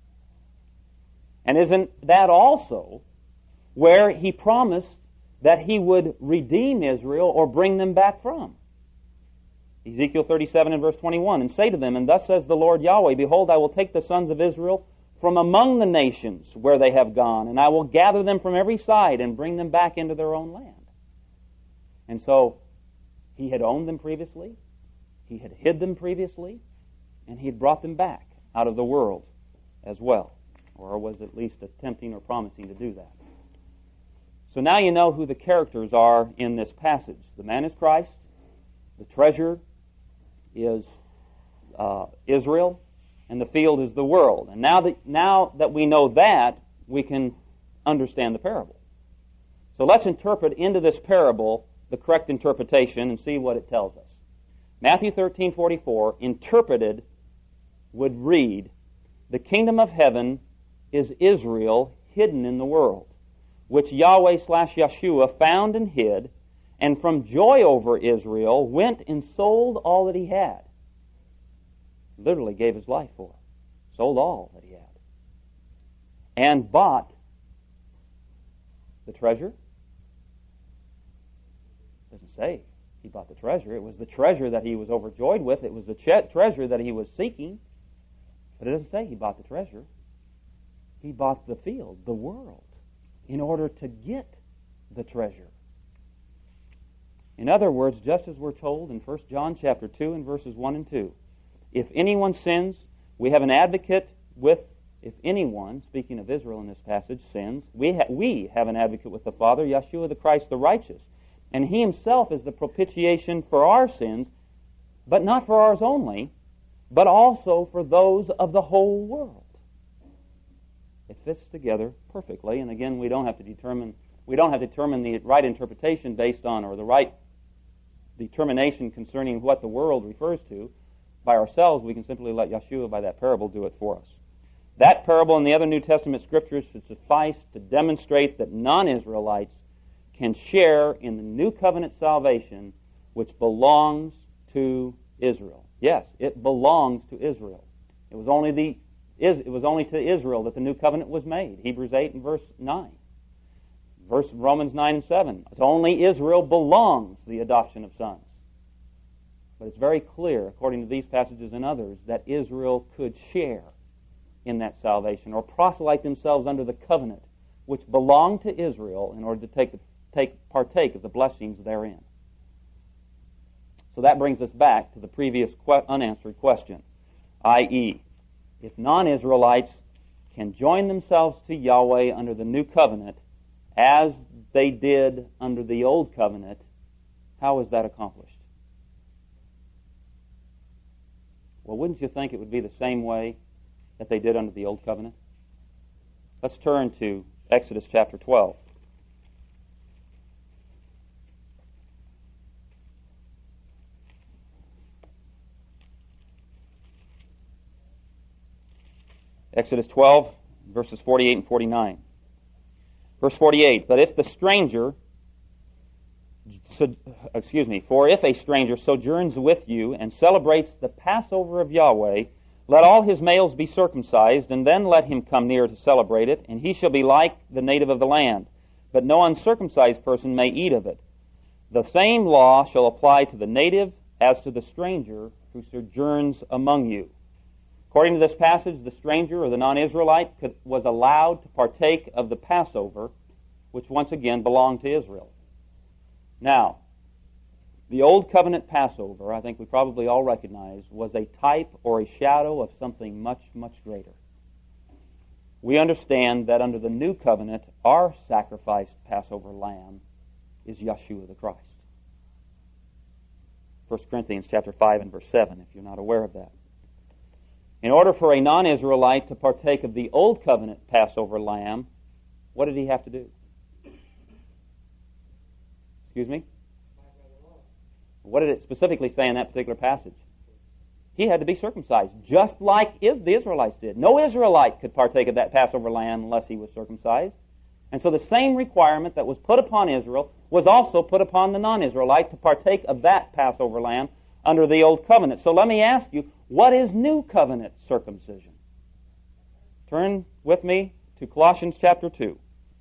And isn't that also where he promised that he would redeem Israel or bring them back from? Ezekiel 37 and verse 21, "And say to them, And thus says the Lord Yahweh, Behold, I will take the sons of Israel from among the nations where they have gone, and I will gather them from every side and bring them back into their own land." And so he had owned them previously, he had hid them previously, and he had brought them back out of the world as well, or was at least attempting or promising to do that. So now you know who the characters are in this passage. The man is Christ, the treasure is Israel, and the field is the world. And now that we know that, we can understand the parable. So let's interpret into this parable the correct interpretation and see what it tells us. Matthew 13:44, interpreted, would read, "The kingdom of heaven is Israel hidden in the world, which Yahweh/Yeshua found and hid, and from joy over Israel went and sold all that he had." Literally gave his life for. Sold all that he had. And bought the treasure. Doesn't say he bought the treasure. It was the treasure that he was overjoyed with. It was the treasure that he was seeking. But it doesn't say he bought the treasure. He bought the field, the world, in order to get the treasure. In other words, just as we're told in 1 John chapter 2 and verses 1 and 2, "If anyone sins, we have an advocate with," if anyone, speaking of Israel in this passage, sins, we have an advocate with the Father, Yeshua the Christ the righteous. And he himself is the propitiation for our sins, but not for ours only, but also for those of the whole world. It fits together perfectly, and again, we don't have to determine the right interpretation based on, or the right determination concerning what the world refers to by ourselves. We can simply let Yeshua by that parable do it for us. That parable and the other New Testament scriptures should suffice to demonstrate that non-Israelites can share in the new covenant salvation which belongs to Israel. Yes, it belongs to Israel. It was only to Israel that the new covenant was made. Hebrews 8 and verse 9. Romans 9 and 7. To only Israel belongs the adoption of sons. But it's very clear, according to these passages and others, that Israel could share in that salvation, or proselyte themselves under the covenant which belonged to Israel in order to partake of the blessings therein. So that brings us back to the previous unanswered question, i.e., if non-Israelites can join themselves to Yahweh under the new covenant as they did under the old covenant, how is that accomplished? Well, wouldn't you think it would be the same way that they did under the old covenant? Let's turn to Exodus chapter 12. Exodus 12, verses 48 and 49. Verse 48, for if a stranger sojourns with you and celebrates the Passover of Yahweh, let all his males be circumcised, and then let him come near to celebrate it, and he shall be like the native of the land. But no uncircumcised person may eat of it. The same law shall apply to the native as to the stranger who sojourns among you. According to this passage, the stranger or the non-Israelite was allowed to partake of the Passover, which once again belonged to Israel. Now, the Old Covenant Passover, I think we probably all recognize, was a type or a shadow of something much, much greater. We understand that under the New Covenant, our sacrificed Passover lamb is Yeshua the Christ. 1 Corinthians chapter 5 and verse 7, if you're not aware of that. In order for a non-Israelite to partake of the Old Covenant Passover lamb, what did he have to do? Excuse me? What did it specifically say in that particular passage? He had to be circumcised, just like the Israelites did. No Israelite could partake of that Passover lamb unless he was circumcised. And so the same requirement that was put upon Israel was also put upon the non-Israelite to partake of that Passover lamb under the Old Covenant. So let me ask you, what is New Covenant circumcision? Turn with me to Colossians chapter 2.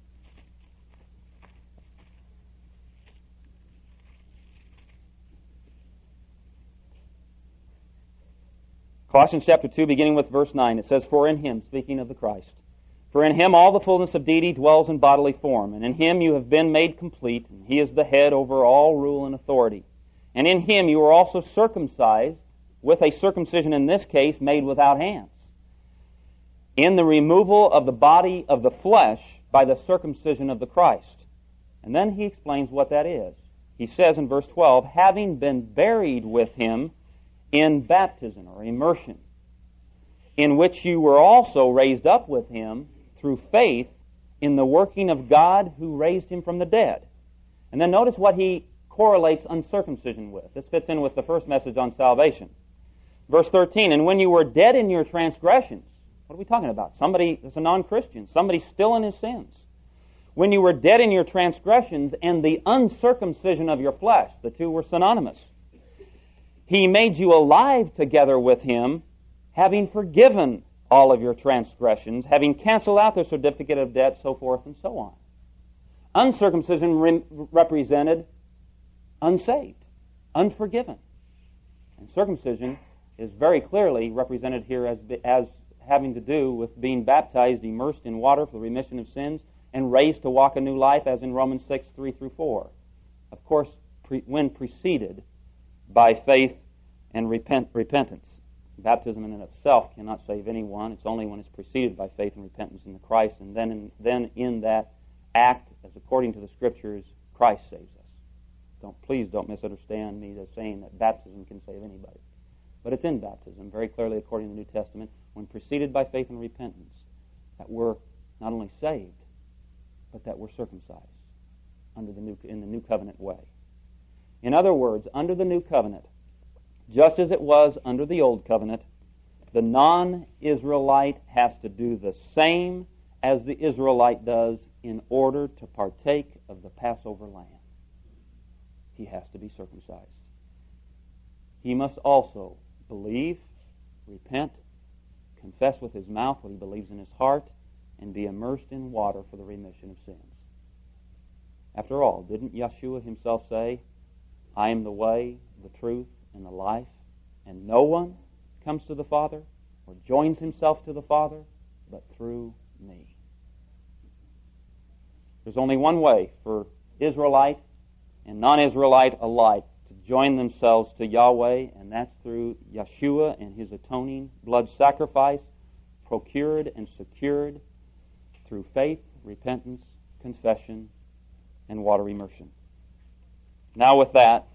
Colossians chapter 2, beginning with verse 9, it says, for in him, speaking of the Christ, for in him all the fullness of deity dwells in bodily form, and in him you have been made complete, and he is the head over all rule and authority. And in him you are also circumcised, with a circumcision in this case made without hands, in the removal of the body of the flesh by the circumcision of the Christ. And then he explains what that is. He says in verse 12, having been buried with him in baptism or immersion, in which you were also raised up with him through faith in the working of God who raised him from the dead. And then notice what he correlates uncircumcision with. This fits in with the first message on salvation. Verse 13, and when you were dead in your transgressions, what are we talking about? Somebody that's a non-Christian, somebody still in his sins. When you were dead in your transgressions and the uncircumcision of your flesh, the two were synonymous. He made you alive together with him, having forgiven all of your transgressions, having canceled out the certificate of debt, so forth and so on. Uncircumcision represented unsaved, unforgiven. And circumcision is very clearly represented here as having to do with being baptized, immersed in water for the remission of sins, and raised to walk a new life, as in Romans 6, 3 through 4. Of course, when preceded by faith and repentance. Baptism in and of itself cannot save anyone. It's only when it's preceded by faith and repentance in the Christ, and then in that act, as according to the Scriptures, Christ saves us. Please don't misunderstand me as saying that baptism can save anybody. But it's in baptism, very clearly according to the New Testament, when preceded by faith and repentance, that we're not only saved, but that we're circumcised in the New Covenant way. In other words, under the New Covenant, just as it was under the Old Covenant, the non-Israelite has to do the same as the Israelite does in order to partake of the Passover lamb. He has to be circumcised. He must also believe, repent, confess with his mouth what he believes in his heart, and be immersed in water for the remission of sins. After all, didn't Yeshua himself say, I am the way, the truth, and the life, and no one comes to the Father or joins himself to the Father but through me. There's only one way for Israelite and non-Israelite alike to join themselves to Yahweh, and that's through Yeshua and His atoning blood sacrifice, procured and secured through faith, repentance, confession, and water immersion. Now with that,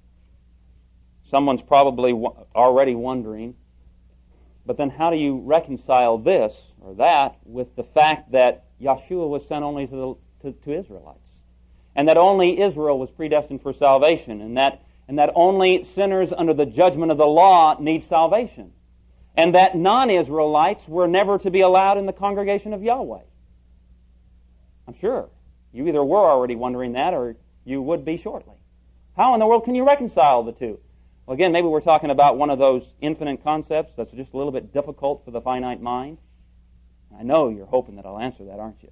someone's probably already wondering, but then how do you reconcile this or that with the fact that Yeshua was sent only to Israelites, and that only Israel was predestined for salvation, and that only sinners under the judgment of the law need salvation, and that non-Israelites were never to be allowed in the congregation of Yahweh? I'm sure you either were already wondering that or you would be shortly. How in the world can you reconcile the two? Well, again, maybe we're talking about one of those infinite concepts that's just a little bit difficult for the finite mind. I know you're hoping that I'll answer that, aren't you?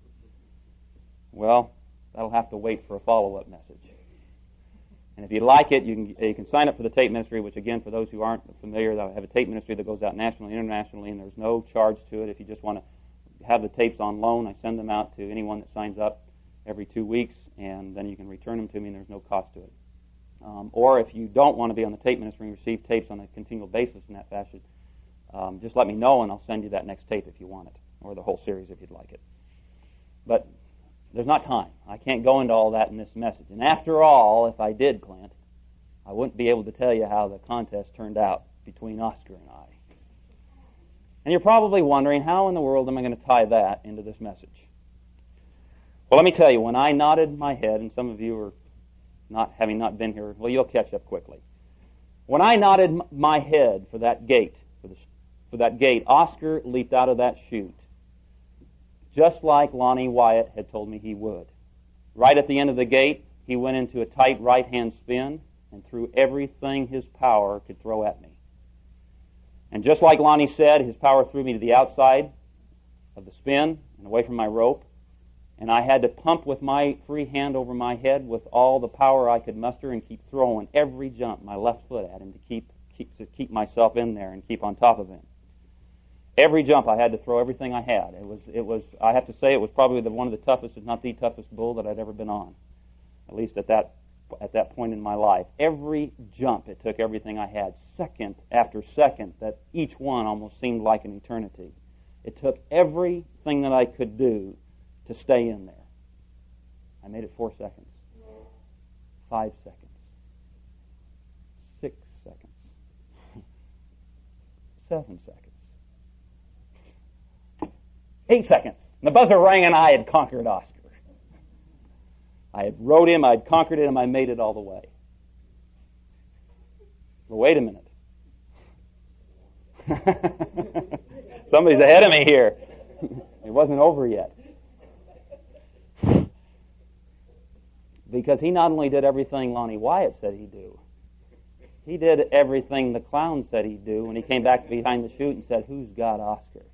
Well, that'll have to wait for a follow-up message. And if you like it, you can sign up for the tape ministry, which, again, for those who aren't familiar, I have a tape ministry that goes out nationally, internationally, and there's no charge to it. If you just want to have the tapes on loan, I send them out to anyone that signs up every 2 weeks, and then you can return them to me, and there's no cost to it. Or if you don't want to be on the tape ministry and receive tapes on a continual basis in that fashion, just let me know, and I'll send you that next tape if you want it, or the whole series if you'd like it. But there's not time. I can't go into all that in this message. And after all, if I did, Clint, I wouldn't be able to tell you how the contest turned out between Oscar and I. And you're probably wondering, how in the world am I going to tie that into this message? Well, let me tell you, when I nodded my head, and some of you are having not been here, well, you'll catch up quickly. When I nodded my head for that gate, Oscar leaped out of that chute, just like Lonnie Wyatt had told me he would. Right at the end of the gate, he went into a tight right-hand spin and threw everything his power could throw at me. And just like Lonnie said, his power threw me to the outside of the spin and away from my rope, and I had to pump with my free hand over my head with all the power I could muster and keep throwing every jump my left foot at him to keep myself in there and keep on top of him. Every jump I had to throw everything I had. It was I have to say it was probably one of the toughest, if not the toughest bull that I'd ever been on, at least at that point in my life. Every jump, it took everything I had, second after second, that each one almost seemed like an eternity. It took everything that I could do to stay in there. I made it 4 seconds, 5 seconds, 6 seconds, 7 seconds, 8 seconds. And the buzzer rang and I had conquered Oscar. I had rode him, I had conquered him, I made it all the way. But wait a minute. Somebody's ahead of me here. It wasn't over yet. Because he not only did everything Lonnie Wyatt said he'd do, he did everything the clown said he'd do when he came back behind the chute and said, "Who's got Oscar?"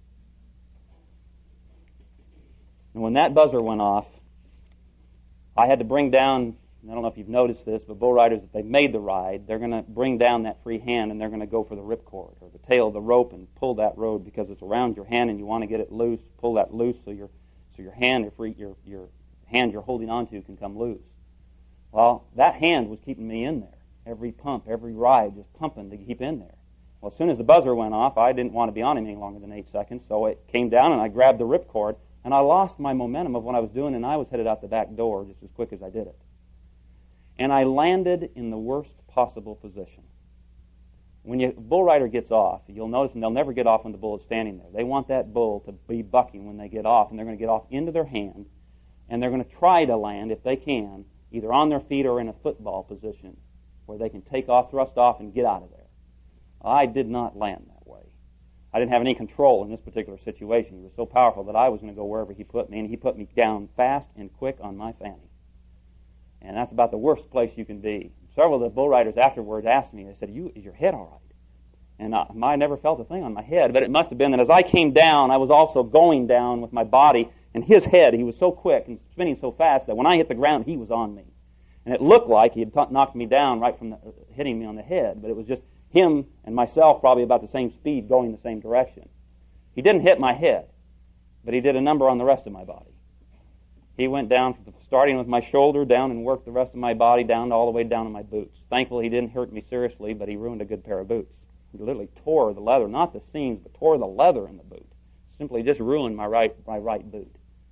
And when that buzzer went off, I had to bring down, I don't know if you've noticed this, but bull riders, if they've made the ride, they're going to bring down that free hand and they're going to go for the ripcord or the tail of the rope and pull that rope because it's around your hand and you want to get it loose, pull that loose so your hand, your hand you're holding onto can come loose. Well, that hand was keeping me in there. Every pump, every ride, just pumping to keep in there. Well, as soon as the buzzer went off, I didn't want to be on him any longer than 8 seconds, so it came down and I grabbed the ripcord, and I lost my momentum of what I was doing, and I was headed out the back door just as quick as I did it. And I landed in the worst possible position. When a bull rider gets off, you'll notice they'll never get off when the bull is standing there. They want that bull to be bucking when they get off, and they're going to get off into their hand, and they're going to try to land, if they can, either on their feet or in a football position where they can take off, thrust off, and get out of there. I did not land that way. I didn't have any control in this particular situation. He was so powerful that I was going to go wherever he put me, and he put me down fast and quick on my fanny. And that's about the worst place you can be. Several of the bull riders afterwards asked me, they said, "Is your head all right?" And I never felt a thing on my head, but it must have been that as I came down, I was also going down with my body, and his head, he was so quick and spinning so fast that when I hit the ground, he was on me. And it looked like he had knocked me down right from hitting me on the head, but it was just him and myself probably about the same speed going the same direction. He didn't hit my head, but he did a number on the rest of my body. He went down, starting with my shoulder, down and worked the rest of my body down, all the way down to my boots. Thankfully, he didn't hurt me seriously, but he ruined a good pair of boots. He literally tore the leather, not the seams, but tore the leather in the boot. Simply just ruined my right boot.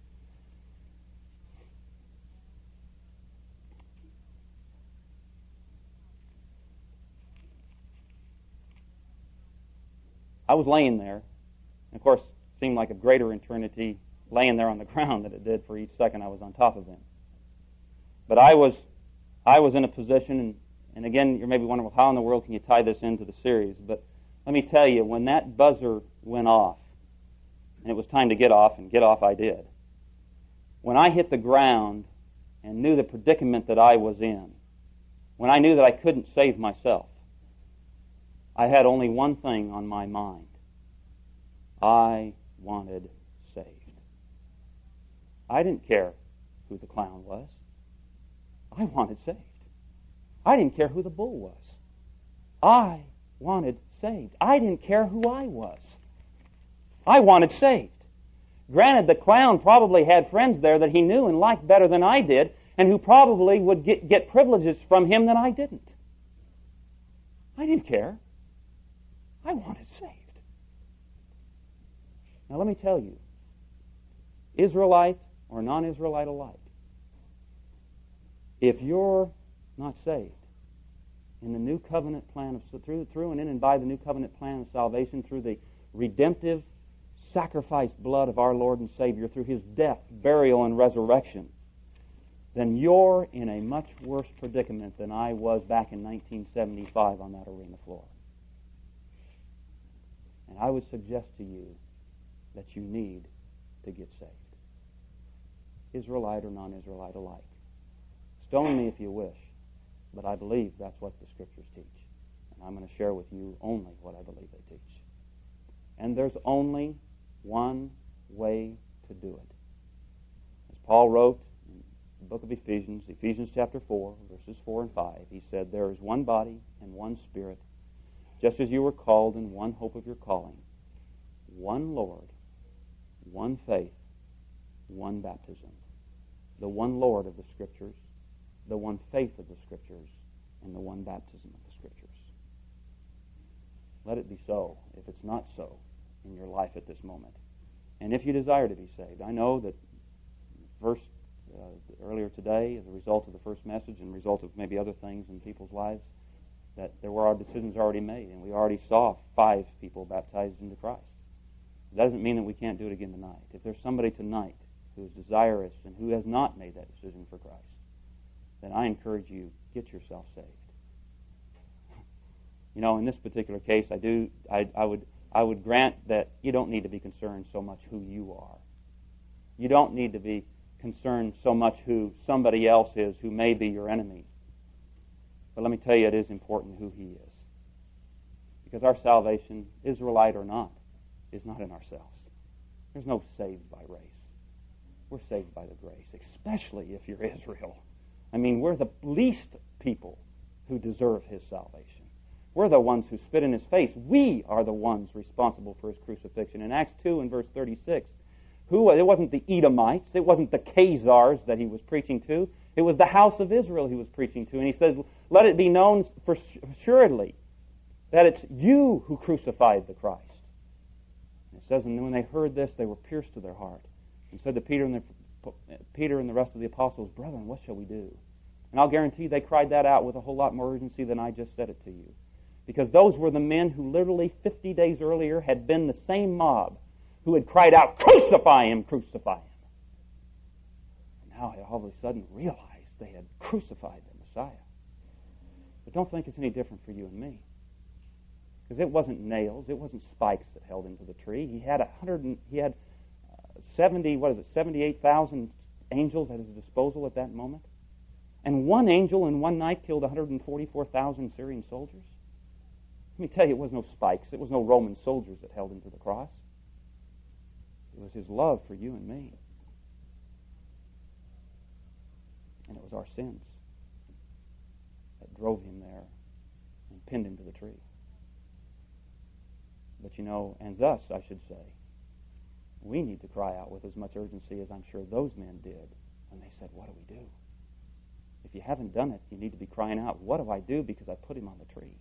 I was laying there. And of course, it seemed like a greater eternity laying there on the ground than it did for each second I was on top of him. But I was in a position, and again, you're maybe wondering, well, how in the world can you tie this into the series? But let me tell you, when that buzzer went off, and it was time to get off, and get off I did, when I hit the ground and knew the predicament that I was in, when I knew that I couldn't save myself, I had only one thing on my mind. I wanted saved. I didn't care who the clown was. I wanted saved. I didn't care who the bull was. I wanted saved. I didn't care who I was. I wanted saved. Granted, the clown probably had friends there that he knew and liked better than I did, and who probably would get privileges from him that I didn't. I didn't care. I wanted saved. Now let me tell you, Israelite or non-Israelite alike, if you're not saved in the new covenant plan of through and in and by the new covenant plan of salvation, through the redemptive sacrificed blood of our Lord and Savior, through His death, burial, and resurrection, then you're in a much worse predicament than I was back in 1975 on that arena floor. And I would suggest to you that you need to get saved. Israelite or non-Israelite alike. Stone me if you wish, but I believe that's what the Scriptures teach. And I'm going to share with you only what I believe they teach. And there's only one way to do it. As Paul wrote in the book of Ephesians, Ephesians chapter 4, verses 4 and 5, he said, "There is one body and one Spirit, just as you were called in one hope of your calling, one Lord, one faith, one baptism." The one Lord of the Scriptures, the one faith of the Scriptures, and the one baptism of the Scriptures. Let it be so, if it's not so, in your life at this moment. And if you desire to be saved, I know that earlier today, as a result of the first message and result of maybe other things in people's lives, that there were our decisions already made, and we already saw 5 people baptized into Christ. It doesn't mean that we can't do it again tonight. If there's somebody tonight who is desirous and who has not made that decision for Christ, then I encourage you, get yourself saved. You know, in this particular case, I would grant that you don't need to be concerned so much who you are. You don't need to be concerned so much who somebody else is who may be your enemy. But let me tell you, it is important who he is. Because our salvation, Israelite or not, is not in ourselves. There's no saved by race. We're saved by the grace, especially if you're Israel. I mean, we're the least people who deserve his salvation. We're the ones who spit in his face. We are the ones responsible for his crucifixion. In Acts 2 and verse 36, it wasn't the Edomites, it wasn't the Khazars that he was preaching to, it was the house of Israel he was preaching to. And he says, let it be known for assuredly that it's you who crucified the Christ. And it says, and when they heard this, they were pierced to their heart, and said to Peter and the rest of the apostles, "Brethren, what shall we do?" And I'll guarantee they cried that out with a whole lot more urgency than I just said it to you. Because those were the men who literally 50 days earlier had been the same mob who had cried out, "Crucify him, crucify him." And now they all of a sudden realized they had crucified the Messiah. But don't think it's any different for you and me. Because it wasn't nails, it wasn't spikes that held him to the tree. He had 78,000 angels at his disposal at that moment. And one angel in one night killed 144,000 Syrian soldiers. Let me tell you, it was no spikes. It was no Roman soldiers that held him to the cross. It was his love for you and me. And it was our sins that drove him there and pinned him to the tree. But you know, and thus, I should say, we need to cry out with as much urgency as I'm sure those men did And they said, what do we do? If you haven't done it, you need to be crying out, what do I do because I put him on the tree?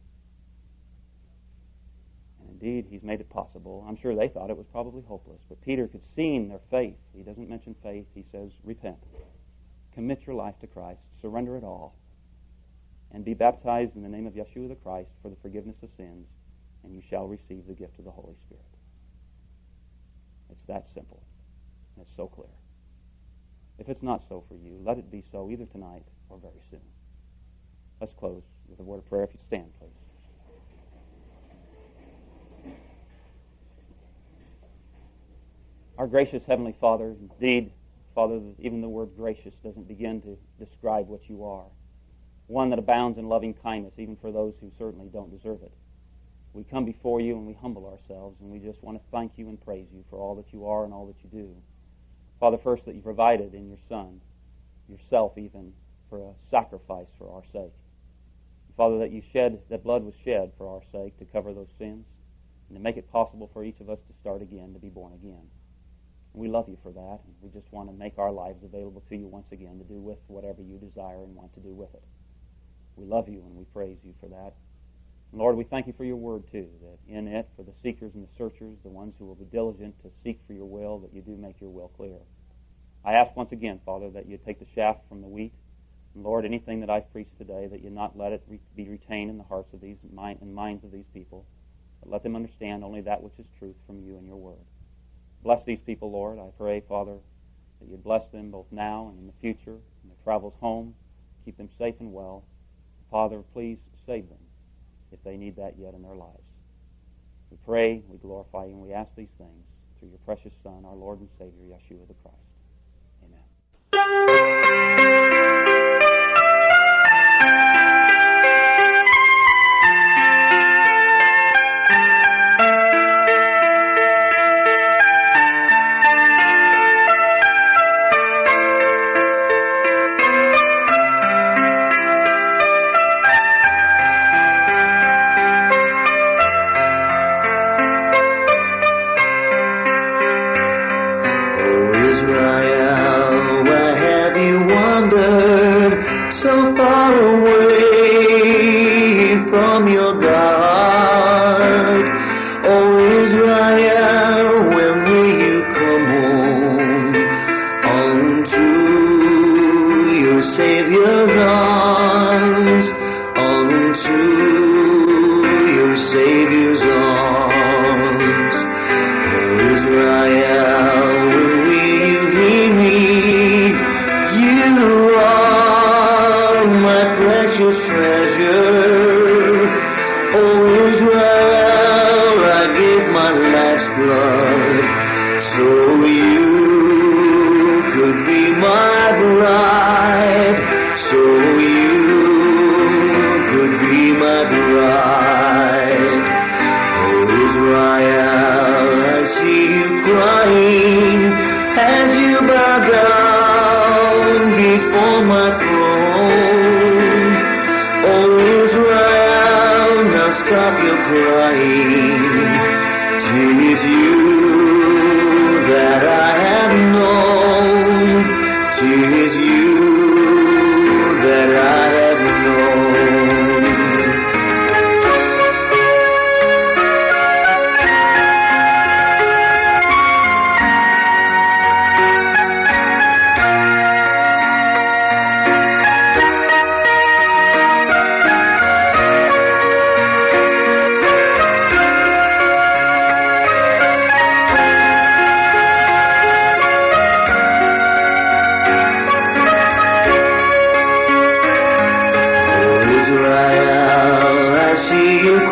And indeed, he's made it possible. I'm sure they thought it was probably hopeless, but Peter could see in their faith. He doesn't mention faith. He says, repent. Commit your life to Christ. Surrender it all. And be baptized in the name of Yeshua the Christ for the forgiveness of sins, and you shall receive the gift of the Holy Spirit. It's that simple. And it's so clear. If it's not so for you, let it be so either tonight or very soon. Let's close with a word of prayer. If you stand, please. Our gracious Heavenly Father, indeed, Father, even the word gracious doesn't begin to describe what you are. One that abounds in loving kindness, even for those who certainly don't deserve it. We come before you and we humble ourselves, and we just want to thank you and praise you for all that you are and all that you do. Father, first that you provided in your Son, yourself even, for a sacrifice for our sake. Father, that blood was shed for our sake to cover those sins and to make it possible for each of us to start again, to be born again. And we love you for that, and we just want to make our lives available to you once again to do with whatever you desire and want to do with it. We love you and we praise you for that. And Lord, we thank you for your word too, that in it, for the seekers and the searchers, the ones who will be diligent to seek for your will, that you do make your will clear. I ask once again, Father, that you take the chaff from the wheat. And Lord, anything that I've preached today, that you not let it be retained in the hearts of these and minds of these people, but let them understand only that which is truth from you and your word. Bless these people, Lord. I pray, Father, that you bless them both now and in the future, in their travels home. Keep them safe and well. Father, please save them if they need that yet in their lives. We pray, we glorify you, and we ask these things through your precious Son, our Lord and Savior, Yeshua the Christ. Amen.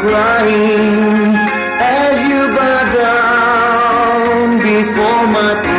Crying as you bow down before my